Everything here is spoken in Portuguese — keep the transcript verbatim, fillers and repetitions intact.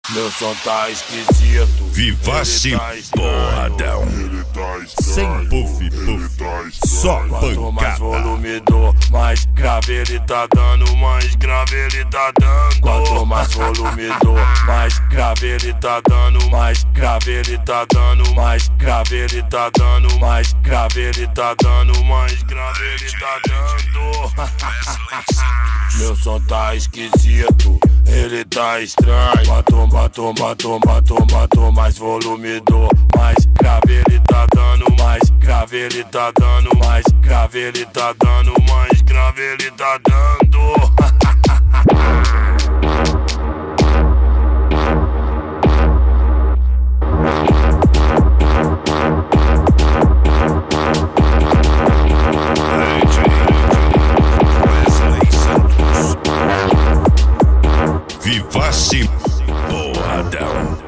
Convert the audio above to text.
Meu som tá esquisito. Vivace porradão. Sem puff, puff, só Quanto mais pancada. volume dou, mais grave ele tá dando, mais grave ele tá dando. Quanto mais volume dou, mais grave ele tá dando, mais grave ele tá dando, mais grave ele tá dando, mais grave ele tá dando, mais grave ele tá dando. Meu som tá esquisito, ele tá estranho. Quanto, quanto, quanto, quanto, quanto mais volume dou, mais grave ele tá dando, mais grave ele tá dando, mais grave ele tá dando, mais grave ele tá dando. Vivace porradão.